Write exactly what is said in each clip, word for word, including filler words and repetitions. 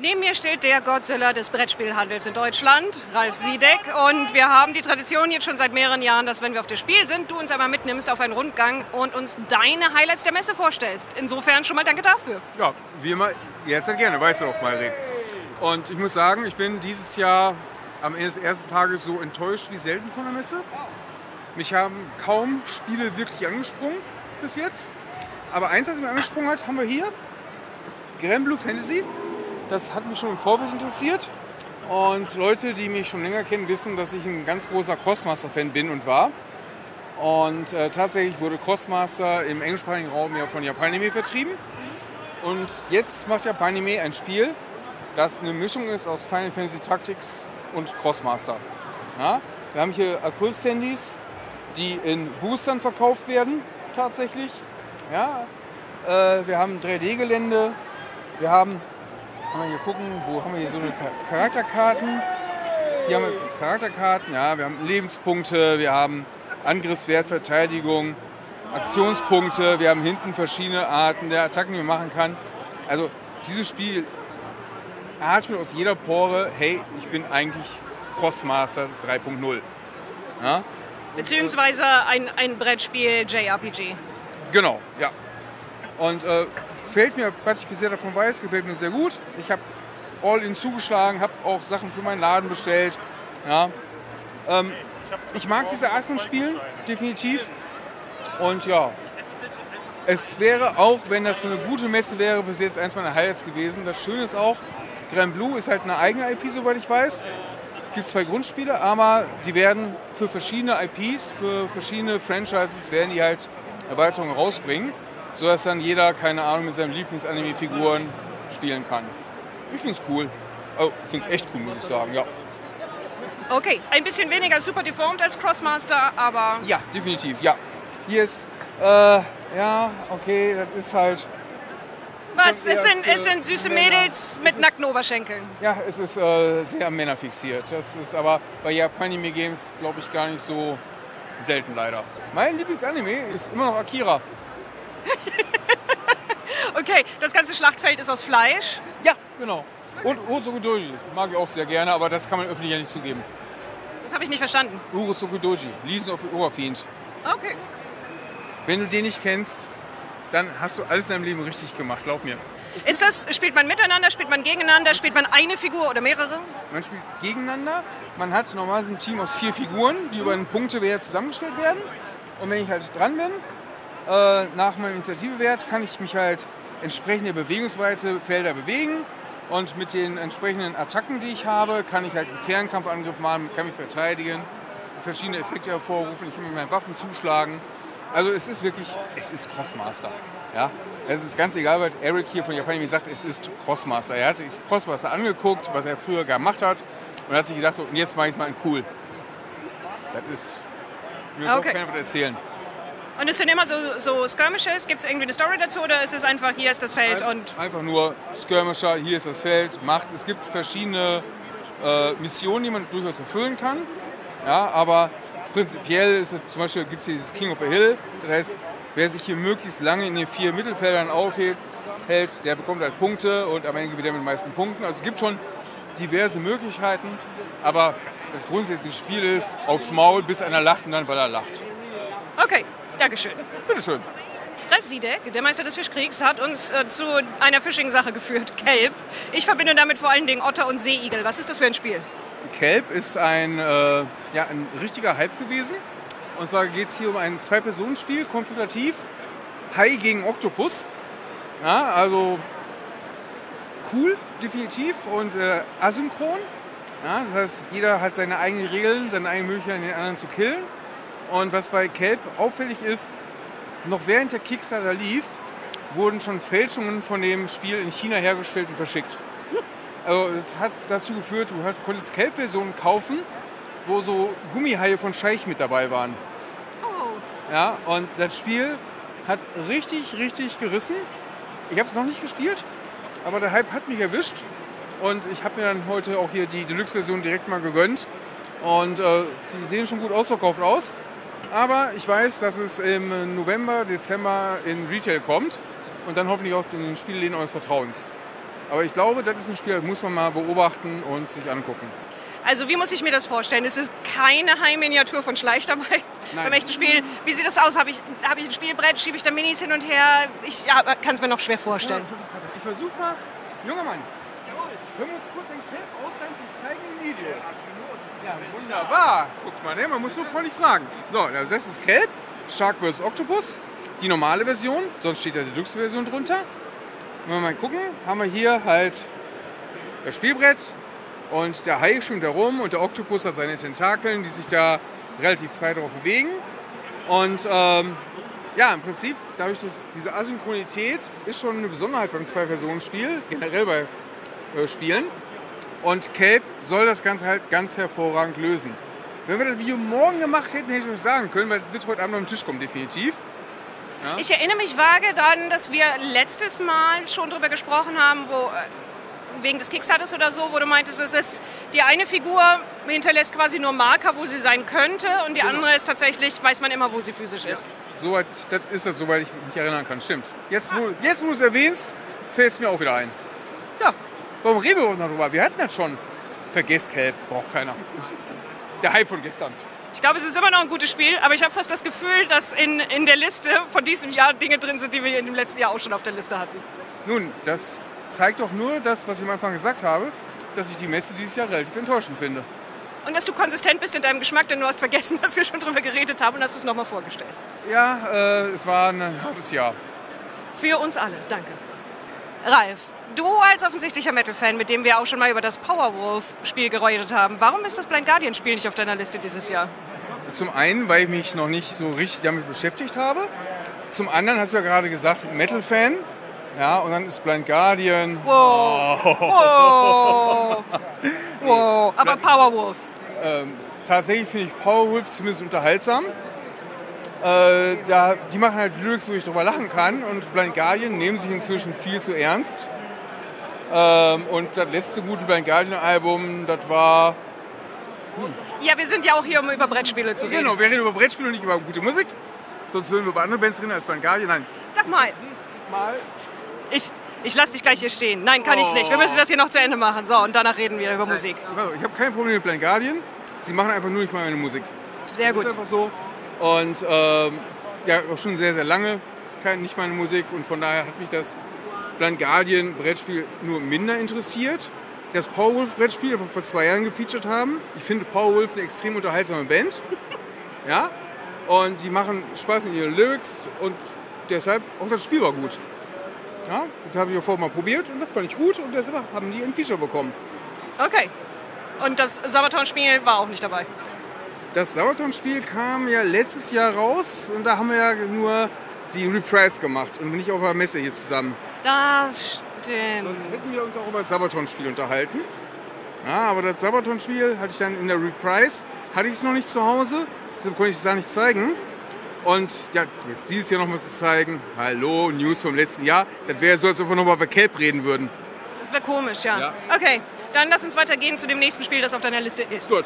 Neben mir steht der Godzilla des Brettspielhandels in Deutschland, Ralf Siedek. Und wir haben die Tradition jetzt schon seit mehreren Jahren, dass wenn wir auf das Spiel sind, du uns einmal mitnimmst auf einen Rundgang und uns deine Highlights der Messe vorstellst. Insofern schon mal danke dafür. Ja, wie immer, jederzeit gerne, weißt du auch, Mayri. Und ich muss sagen, ich bin dieses Jahr am Ende des ersten Tages so enttäuscht wie selten von der Messe. Mich haben kaum Spiele wirklich angesprungen bis jetzt. Aber eins, das mich angesprungen hat, haben wir hier. Granblue Fantasy. Das hat mich schon im Vorfeld interessiert. Und Leute, die mich schon länger kennen, wissen, dass ich ein ganz großer Crossmaster-Fan bin und war. Und äh, tatsächlich wurde Crossmaster im englischsprachigen Raum ja von Japanime vertrieben. Und jetzt macht Japanime ein Spiel, das eine Mischung ist aus Final Fantasy Tactics und Crossmaster. Ja? Wir haben hier Acryl-Sandys, die in Boostern verkauft werden, tatsächlich. Ja? Äh, wir haben drei D-Gelände, wir haben, mal hier gucken, wo haben wir hier so eine Charakterkarten. Hier haben wir Charakterkarten, ja, wir haben Lebenspunkte, wir haben Angriffswert, Verteidigung, Aktionspunkte, wir haben hinten verschiedene Arten der Attacken, die man machen kann. Also dieses Spiel atmet aus jeder Pore, hey, ich bin eigentlich Crossmaster drei Punkt null. Ja? Beziehungsweise ein, ein Brettspiel J R P G. Genau, ja. Und äh, gefällt mir, was ich bisher davon weiß, gefällt mir sehr gut. Ich habe All-In zugeschlagen, habe auch Sachen für meinen Laden bestellt. Ja. Ähm, ich mag diese Art von Spielen, definitiv. Und ja, es wäre auch, wenn das eine gute Messe wäre, bis jetzt eins meiner Highlights gewesen. Das Schöne ist auch, Granblue ist halt eine eigene I P, soweit ich weiß. Es gibt zwei Grundspiele, aber die werden für verschiedene I Ps, für verschiedene Franchises, werden die halt Erweiterungen rausbringen, sodass dann jeder, keine Ahnung, mit seinen Lieblings-Anime-Figuren spielen kann. Ich finde es cool. Oh, ich finde es echt cool, muss ich sagen, ja. Okay, ein bisschen weniger super deformed als Crossmaster, aber... Ja, definitiv, ja. Hier ist, äh, ja, okay, das ist halt... Was? Es sind, es sind süße Männer. Mädels mit nackten Oberschenkeln. Ja, es ist äh, sehr männerfixiert. Das ist aber bei Japanime Games, glaube ich, gar nicht so selten leider. Mein Lieblingsanime ist immer noch Akira. Okay, das ganze Schlachtfeld ist aus Fleisch. Ja, genau. Und Urosoku Doji mag ich auch sehr gerne, aber das kann man öffentlich ja nicht zugeben. Das habe ich nicht verstanden. Urosoku Doji, Legion of the Overfiend. Okay. Wenn du den nicht kennst, dann hast du alles in deinem Leben richtig gemacht, glaub mir. Ist das, spielt man miteinander, spielt man gegeneinander, spielt man eine Figur oder mehrere? Man spielt gegeneinander. Man hat normalerweise ein Team aus vier Figuren, die über einen Punktewert zusammengestellt werden. Und wenn ich halt dran bin, äh, nach meinem Initiativewert, kann ich mich halt entsprechend der Bewegungsweite Felder bewegen. Und mit den entsprechenden Attacken, die ich habe, kann ich halt einen Fernkampfangriff machen, kann mich verteidigen, verschiedene Effekte hervorrufen, ich kann mit meinen Waffen zuschlagen. Also es ist wirklich, es ist Crossmaster. Ja? Es ist ganz egal, was Eric hier von Japanime sagt, es ist Crossmaster. Er hat sich Crossmaster angeguckt, was er früher gemacht hat und hat sich gedacht, so, jetzt mache ich mal einen cool. Das ist, ich will okay. auch keiner was erzählen. Und es sind immer so, so Skirmishes? Gibt es irgendwie eine Story dazu oder ist es einfach, hier ist das Feld und... Einfach nur Skirmisher, hier ist das Feld, Macht. Es gibt verschiedene äh, Missionen, die man durchaus erfüllen kann. Ja, aber prinzipiell ist es, zum Beispiel gibt es hier dieses King of a Hill. Das heißt, wer sich hier möglichst lange in den vier Mittelfeldern aufhält, hält, der bekommt halt Punkte und am Ende gewinnt er mit den meisten Punkten. Also es gibt schon diverse Möglichkeiten, aber das grundsätzliche Spiel ist aufs Maul, bis einer lacht und dann, weil er lacht. Okay, Dankeschön. Bitteschön. Ralf Siedek, der Meister des Fischkriegs, hat uns äh, zu einer Fishing-Sache geführt, Kelp. Ich verbinde damit vor allen Dingen Otter und Seeigel. Was ist das für ein Spiel? Kelp ist ein, äh, ja, ein richtiger Hype gewesen. Und zwar geht es hier um ein Zwei-Personen-Spiel, konfrontativ. Hai gegen Oktopus. Ja, also cool, definitiv. Und äh, asynchron. Ja, das heißt, jeder hat seine eigenen Regeln, seine eigenen Möglichkeiten, den anderen zu killen. Und was bei Kelp auffällig ist, noch während der Kickstarter lief, wurden schon Fälschungen von dem Spiel in China hergestellt und verschickt. Also das hat dazu geführt, du konntest Kelp-Versionen kaufen, wo so Gummihaie von Scheich mit dabei waren. Oh. Ja, und das Spiel hat richtig, richtig gerissen. Ich habe es noch nicht gespielt, aber der Hype hat mich erwischt. Und ich habe mir dann heute auch hier die Deluxe-Version direkt mal gegönnt. Und äh, die sehen schon gut ausverkauft aus. Aber ich weiß, dass es im November, Dezember in Retail kommt. Und dann hoffentlich auch in den Spielläden eures Vertrauens. Aber ich glaube, das ist ein Spiel, das muss man mal beobachten und sich angucken. Also wie muss ich mir das vorstellen? Es ist keine Heimminiatur von Schleich dabei Nein. beim echten Spiel. Wie sieht das aus? Habe ich, hab ich ein Spielbrett, schiebe ich da Minis hin und her? Ich ja, kann es mir noch schwer vorstellen. Ich versuche mal, junger Mann, können wir uns kurz ein Kelp ausleihen, ich zeige ein Video. Ja, wunderbar. Guckt mal, ne? Man muss nur voll nicht fragen. So, das ist Kelp, Shark versus. Octopus, die normale Version, sonst steht ja die Deluxe-Version drunter. Wenn wir mal gucken, haben wir hier halt das Spielbrett. Und der Hai schwimmt da rum und der Oktopus hat seine Tentakeln, die sich da relativ frei drauf bewegen. Und ähm, ja, im Prinzip, dadurch, dass diese Asynchronität ist schon eine Besonderheit beim Zwei-Personen-Spiel, generell bei äh, Spielen. Und Kelp soll das Ganze halt ganz hervorragend lösen. Wenn wir das Video morgen gemacht hätten, hätte ich euch sagen können, weil es wird heute Abend auf den Tisch kommen, definitiv. Ja? Ich erinnere mich vage daran, dass wir letztes Mal schon drüber gesprochen haben, wo... wegen des Kickstarters oder so, wo du meintest, es ist die eine Figur hinterlässt quasi nur Marker, wo sie sein könnte und die Genau. andere ist tatsächlich, weiß man immer, wo sie physisch ist. Soweit, das ist das, soweit ich mich erinnern kann. Stimmt. Jetzt, wo, jetzt, wo du es erwähnst, fällt es mir auch wieder ein. Ja, warum reden wir überhaupt noch drüber? Wir hatten das schon. Vergesst Kelp, braucht keiner. Das ist der Hype von gestern. Ich glaube, es ist immer noch ein gutes Spiel, aber ich habe fast das Gefühl, dass in, in der Liste von diesem Jahr Dinge drin sind, die wir in dem letzten Jahr auch schon auf der Liste hatten. Nun, das zeigt doch nur das, was ich am Anfang gesagt habe, dass ich die Messe dieses Jahr relativ enttäuschend finde. Und dass du konsistent bist in deinem Geschmack, denn du hast vergessen, dass wir schon drüber geredet haben und hast es nochmal vorgestellt. Ja, äh, es war ein hartes Jahr. Für uns alle, danke. Ralf, du als offensichtlicher Metal-Fan, mit dem wir auch schon mal über das Powerwolf-Spiel geredet haben, warum ist das Blind Guardian-Spiel nicht auf deiner Liste dieses Jahr? Zum einen, weil ich mich noch nicht so richtig damit beschäftigt habe. Zum anderen hast du ja gerade gesagt, Metal-Fan. Ja, und dann ist Blind Guardian. Wow. Oh. Wow. Wow. Aber Powerwolf. Ähm, tatsächlich finde ich Powerwolf zumindest unterhaltsam. Äh, da, die machen halt Lyrics, wo ich drüber lachen kann. Und Blind Guardian nehmen sich inzwischen viel zu ernst. Ähm, und das letzte gute Blind Guardian-Album, das war... Hm. Ja, wir sind ja auch hier, um über Brettspiele zu reden. Genau, wir reden über Brettspiele und nicht über gute Musik. Sonst würden wir über andere Bands reden als Blind Guardian. Nein. Sag mal. Mal... Ich, ich lasse dich gleich hier stehen. Nein, kann oh. ich nicht. Wir müssen das hier noch zu Ende machen. So, und danach reden wir über Musik. Ich habe kein Problem mit Blind Guardian. Sie machen einfach nur nicht mal meine Musik. Sehr gut. Das ist einfach so. Und ähm, ja, auch schon sehr, sehr lange kein, nicht meine Musik. Und von daher hat mich das Blind Guardian Brettspiel nur minder interessiert. Das Powerwolf Brettspiel, das wir vor zwei Jahren gefeatured haben. Ich finde Powerwolf eine extrem unterhaltsame Band. Ja. Und die machen Spaß in ihren Lyrics. Und deshalb, auch das Spiel war gut. Ja, das habe ich ja vorher mal probiert und das fand ich gut und deshalb haben die ein Feature bekommen. Okay. Und das Sabaton-Spiel war auch nicht dabei? Das Sabaton-Spiel kam ja letztes Jahr raus und da haben wir ja nur die Reprise gemacht und nicht auf der Messe hier zusammen. Das stimmt. Sonst hätten wir uns auch über das Sabaton-Spiel unterhalten. Ja, aber das Sabaton-Spiel hatte ich dann in der Reprise, hatte ich es noch nicht zu Hause, deshalb konnte ich es da nicht zeigen. Und ja, jetzt dieses Jahr nochmal zu zeigen, hallo, News vom letzten Jahr, das wäre so, als ob wir nochmal bei Kelp reden würden. Das wäre komisch, ja. ja. Okay, dann lass uns weitergehen zu dem nächsten Spiel, das auf deiner Liste ist. Gut.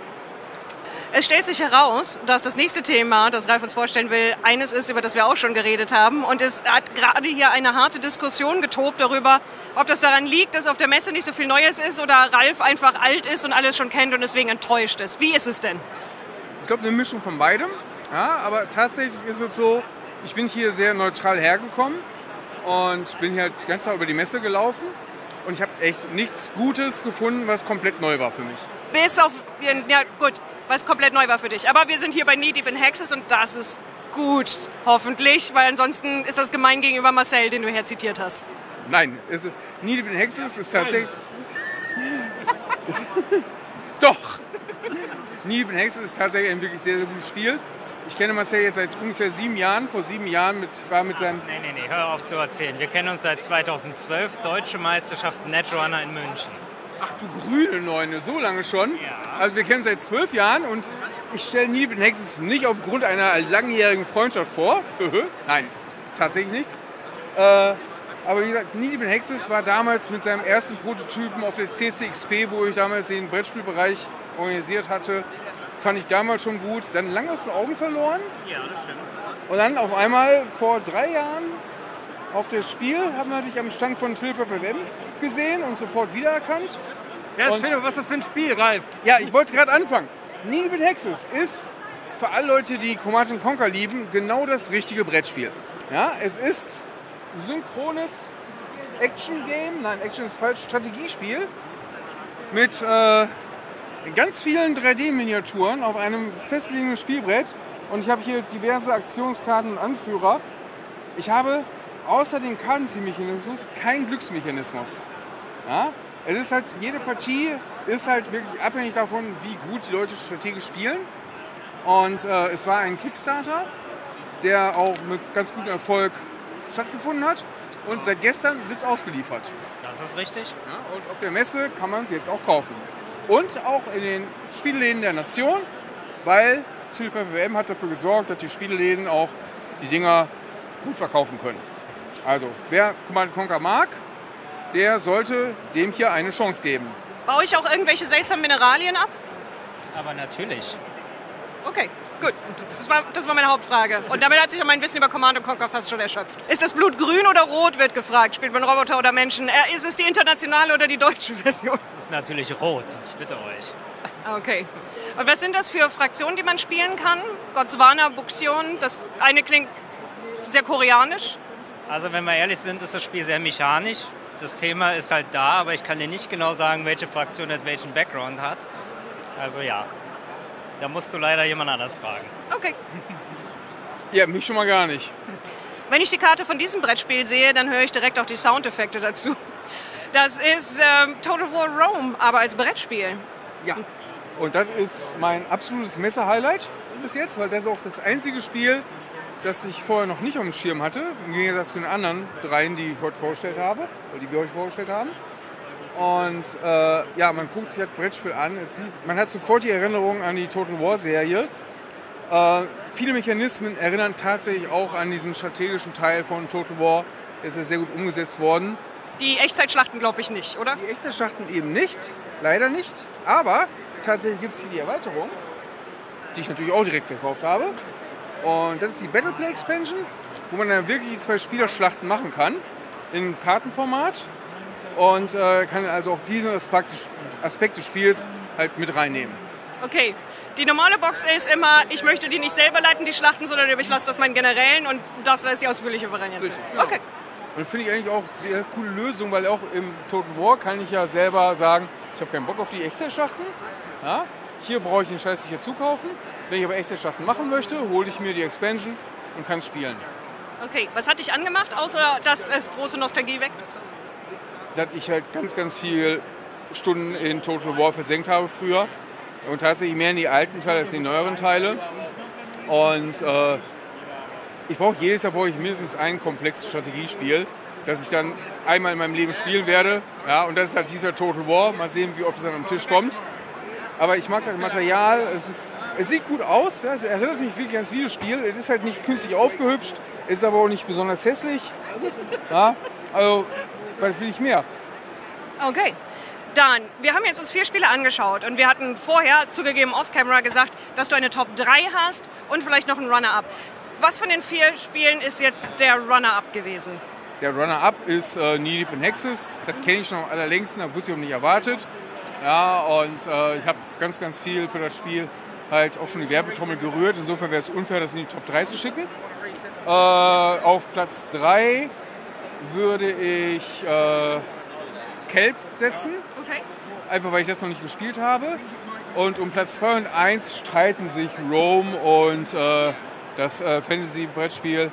Es stellt sich heraus, dass das nächste Thema, das Ralf uns vorstellen will, eines ist, über das wir auch schon geredet haben. Und es hat gerade hier eine harte Diskussion getobt darüber, ob das daran liegt, dass auf der Messe nicht so viel Neues ist oder Ralf einfach alt ist und alles schon kennt und deswegen enttäuscht ist. Wie ist es denn? Ich glaube, eine Mischung von beidem. Ja, aber tatsächlich ist es so, ich bin hier sehr neutral hergekommen und bin hier halt ganz Tag über die Messe gelaufen und ich habe echt nichts Gutes gefunden, was komplett neu war für mich. Bis auf, ja gut, was komplett neu war für dich. Aber wir sind hier bei Knee Deep in Hexes und das ist gut, hoffentlich, weil ansonsten ist das gemein gegenüber Marcel, den du herzitiert hast. Nein, es, Knee Deep in Hexes ist tatsächlich... Doch! Knee Deep in Hexes ist tatsächlich ein wirklich sehr, sehr gutes Spiel. Ich kenne Marcel jetzt seit ungefähr sieben Jahren. Vor sieben Jahren mit, war mit seinem... Nee, nee, nee, hör auf zu erzählen. Wir kennen uns seit zweitausendzwölf, Deutsche Meisterschaft Netrunner in München. Ach du grüne Neune, so lange schon? Ja. Also wir kennen uns seit zwölf Jahren und ich stelle Knee Deep in Hexes nicht aufgrund einer langjährigen Freundschaft vor. Nein, tatsächlich nicht. Äh, aber wie gesagt, Knee Deep in Hexes war damals mit seinem ersten Prototypen auf der C C X P, wo ich damals den Brettspielbereich organisiert hatte, fand ich damals schon gut. Dann lange aus den Augen verloren. Ja, das stimmt. Und dann auf einmal vor drei Jahren auf das Spiel, habe natürlich am Stand von Tilf F M gesehen und sofort wiedererkannt. Ja, Und- Philipp, was ist das für ein Spiel, Ralf? Ja, ich wollte gerade anfangen. Needle Bit Hexes ist für alle Leute, die Command and Conquer lieben, genau das richtige Brettspiel. Ja, es ist ein synchrones Action-Game, nein, Action ist falsch, Strategiespiel mit äh, ganz vielen drei D-Miniaturen auf einem festliegenden Spielbrett. Und ich habe hier diverse Aktionskarten und Anführer. Ich habe außer den Kartenziehmechanismus keinen Glücksmechanismus. Ja? Es ist halt, jede Partie ist halt wirklich abhängig davon, wie gut die Leute strategisch spielen. Und äh, es war ein Kickstarter, der auch mit ganz gutem Erfolg stattgefunden hat. Und seit gestern wird es ausgeliefert. Das ist richtig. Ja, und auf der Messe kann man es jetzt auch kaufen. Und auch in den Spielläden der Nation, weil Tilf F M hat dafür gesorgt, dass die Spielläden auch die Dinger gut verkaufen können. Also, wer Command and Conquer mag, der sollte dem hier eine Chance geben. Baue ich auch irgendwelche seltsamen Mineralien ab? Aber natürlich. Okay, gut. Das war, das war meine Hauptfrage. Und damit hat sich auch mein Wissen über Command and Conquer fast schon erschöpft. Ist das Blut grün oder rot, wird gefragt. Spielt man Roboter oder Menschen? Äh, ist es die internationale oder die deutsche Version? Das ist natürlich rot. Ich bitte euch. Okay. Und was sind das für Fraktionen, die man spielen kann? Gotswana, Buxion, das eine klingt sehr koreanisch. Also wenn wir ehrlich sind, ist das Spiel sehr mechanisch. Das Thema ist halt da, aber ich kann dir nicht genau sagen, welche Fraktion jetzt welchen Background hat. Also ja, da musst du leider jemand anders fragen. Okay. Ja, mich schon mal gar nicht. Wenn ich die Karte von diesem Brettspiel sehe, dann höre ich direkt auch die Soundeffekte dazu. Das ist ähm, Total War Rome, aber als Brettspiel. Ja. Und das ist mein absolutes Messe-Highlight bis jetzt, weil das ist auch das einzige Spiel, das ich vorher noch nicht auf dem Schirm hatte, im Gegensatz zu den anderen dreien, die ich heute vorgestellt habe, oder die wir euch vorgestellt haben. Und äh, ja, man guckt sich das Brettspiel an, es sieht, man hat sofort die Erinnerung an die Total War Serie. Äh, viele Mechanismen erinnern tatsächlich auch an diesen strategischen Teil von Total War. Der ist ja sehr gut umgesetzt worden. Die Echtzeitschlachten glaube ich nicht, oder? Die Echtzeitschlachten eben nicht, leider nicht. Aber tatsächlich gibt es hier die Erweiterung, die ich natürlich auch direkt gekauft habe. Und das ist die Battleplay Expansion, wo man dann wirklich die zwei Spielerschlachten machen kann, im Kartenformat. Und äh, kann also auch diesen Aspekt, Aspekt des Spiels halt mit reinnehmen. Okay. Die normale Box ist immer, ich möchte die nicht selber leiten, die Schlachten, sondern ich lasse das meinen Generälen und das ist die ausführliche Variante. Richtig, genau. Okay. Und finde ich eigentlich auch sehr coole Lösung, weil auch im Total War kann ich ja selber sagen, ich habe keinen Bock auf die Echtzeitschlachten. Ja? Hier brauche ich den Scheiß nicht hier zukaufen. Wenn ich aber Echtzeitschlachten machen möchte, hole ich mir die Expansion und kann spielen. Okay, was hat dich angemacht, außer dass es große Nostalgie weckt? Dass ich halt ganz, ganz viel Stunden in Total War versenkt habe früher. Und tatsächlich mehr in die alten Teile als in die neueren Teile. Und äh, ich brauche jedes Jahr brauche ich mindestens ein komplexes Strategiespiel, das ich dann einmal in meinem Leben spielen werde. Ja, und das ist halt dieser Total War. Mal sehen, wie oft es dann am Tisch kommt. Aber ich mag das Material. Es, ist, es sieht gut aus. Ja, es erinnert mich wirklich ans Videospiel. Es ist halt nicht künstlich aufgehübscht, ist aber auch nicht besonders hässlich. Ja, also, was will ich mehr? Okay. Dan, wir haben jetzt uns vier Spiele angeschaut und wir hatten vorher, zugegeben off-camera, gesagt, dass du eine Top drei hast und vielleicht noch einen Runner-Up. Was von den vier Spielen ist jetzt der Runner-Up gewesen? Der Runner-Up ist äh, Needle Bit Hexes. Das kenne ich schon am allerlängsten, da wusste ich auch nicht erwartet. Ja, und äh, ich habe ganz, ganz viel für das Spiel halt auch schon die Werbetrommel gerührt. Insofern wäre es unfair, das in die Top drei zu schicken. Äh, auf Platz drei würde ich äh, Kelp setzen. Okay. Einfach weil ich das noch nicht gespielt habe. Und um Platz zwei und eins streiten sich Rome und äh, das äh, Fantasy-Brettspiel.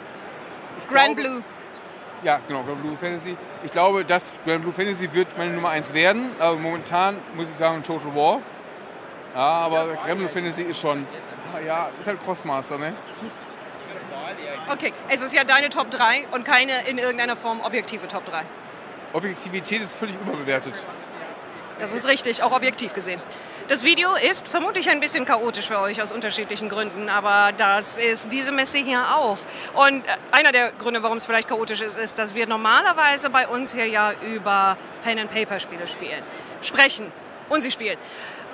Grand Blue. Ja, genau, Grand Blue Fantasy. Ich glaube, das Grand Blue Fantasy wird meine Nummer eins werden. Aber momentan muss ich sagen Total War. Ja, aber Grand Blue Fantasy ist schon, ja, ist halt Crossmaster, ne? Okay, es ist ja deine Top drei und keine in irgendeiner Form objektive Top drei. Objektivität ist völlig überbewertet. Das ist richtig, auch objektiv gesehen. Das Video ist vermutlich ein bisschen chaotisch für euch aus unterschiedlichen Gründen, aber das ist diese Messe hier auch. Und einer der Gründe, warum es vielleicht chaotisch ist, ist, dass wir normalerweise bei uns hier ja über Pen-and-Paper-Spiele spielen, sprechen und sie spielen.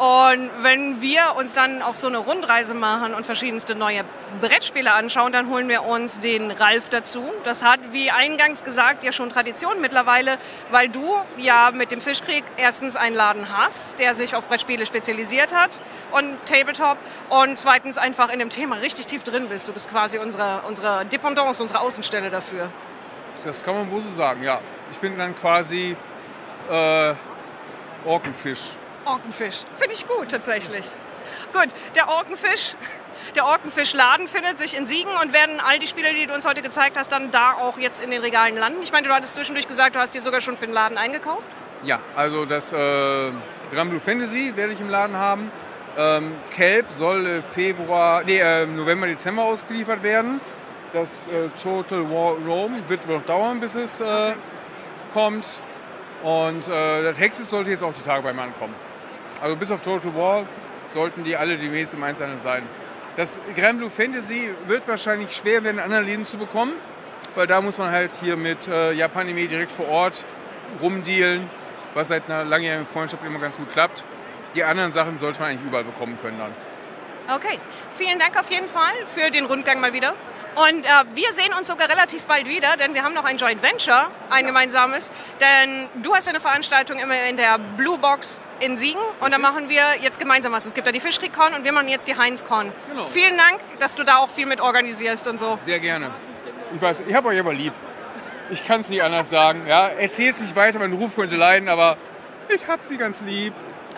Und wenn wir uns dann auf so eine Rundreise machen und verschiedenste neue Brettspiele anschauen, dann holen wir uns den Ralf dazu. Das hat, wie eingangs gesagt, ja schon Tradition mittlerweile, weil du ja mit dem Fischkrieg erstens einen Laden hast, der sich auf Brettspiele spezialisiert hat und Tabletop, und zweitens einfach in dem Thema richtig tief drin bist. Du bist quasi unsere, unsere Dependance, unsere Außenstelle dafür. Das kann man wohl so sagen, ja. Ich bin dann quasi äh, Orkenfisch. Orkenfisch. Finde ich gut, tatsächlich. Gut, der Orkenfisch, der Orkenfischladen findet sich in Siegen, und werden all die Spiele, die du uns heute gezeigt hast, dann da auch jetzt in den Regalen landen? Ich meine, du hattest zwischendurch gesagt, du hast dir sogar schon für den Laden eingekauft? Ja, also das äh, Granblue Fantasy werde ich im Laden haben. Ähm, Kelp soll Februar, nee, äh, November, Dezember ausgeliefert werden. Das äh, Total War Rome wird noch dauern, bis es äh, okay. kommt. Und äh, das Hexes sollte jetzt auch die Tage bei mir ankommen. Also bis auf Total War sollten die alle demnächst im Einzelnen sein. Das Granblue Fantasy wird wahrscheinlich schwer werden, in anderen Läden zu bekommen, weil da muss man halt hier mit äh, Japanime direkt vor Ort rumdealen, was seit einer langjährigen Freundschaft immer ganz gut klappt. Die anderen Sachen sollte man eigentlich überall bekommen können dann. Okay, vielen Dank auf jeden Fall für den Rundgang mal wieder. Und äh, wir sehen uns sogar relativ bald wieder, denn wir haben noch ein Joint Venture, ein gemeinsames. Denn du hast eine Veranstaltung immer in der Blue Box in Siegen, und da machen wir jetzt gemeinsam was. Es gibt da die Fischkrieg-Con und wir machen jetzt die Heinz-Con. Genau. Vielen Dank, dass du da auch viel mit organisierst und so. Sehr gerne. Ich weiß, ich habe euch aber lieb. Ich kann es nicht anders sagen. Ja, erzähl's nicht weiter, mein Ruf könnte leiden, aber ich habe sie ganz lieb.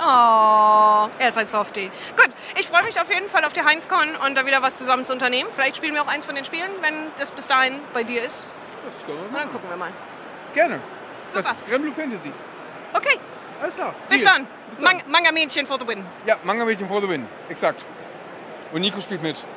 Oh, er ist ein Softie. Gut, ich freue mich auf jeden Fall auf die Heinz-Con und da wieder was zusammen zu unternehmen. Vielleicht spielen wir auch eins von den Spielen, wenn das bis dahin bei dir ist. Das können wir und dann gucken wir mal. Gerne. Super. Das ist Granblue Fantasy. Okay. Alles klar. Bis dann. Bis dann. Man- Manga-Mädchen for the win. Ja, Manga-Mädchen for the win. Exakt. Und Nico spielt mit.